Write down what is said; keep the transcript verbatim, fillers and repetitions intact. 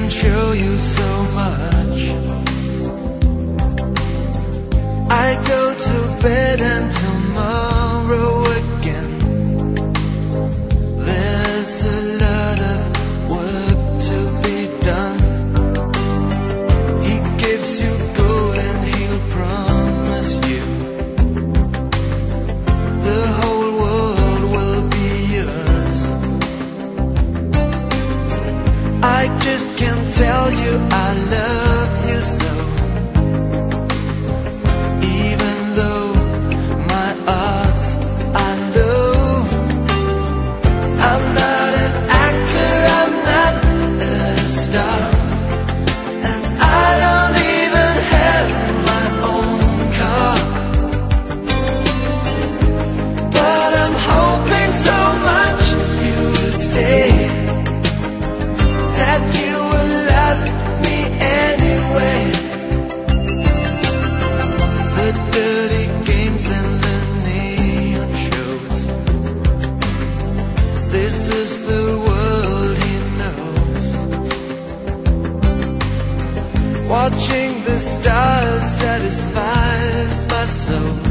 can show you so much. I go to bed and tomorrow again. There's a lot of work to be done. He gives you gold and he'll promise you the whole world will be yours. I just can't tell you I love you so. Even though my odds are low, I'm not an actor, I'm not a star, and I don't even have my own car. But I'm hoping so much you'll stay, that you will love me anyway. The dirty games and the neon shows, this is the world he knows. Watching the stars satisfies my soul.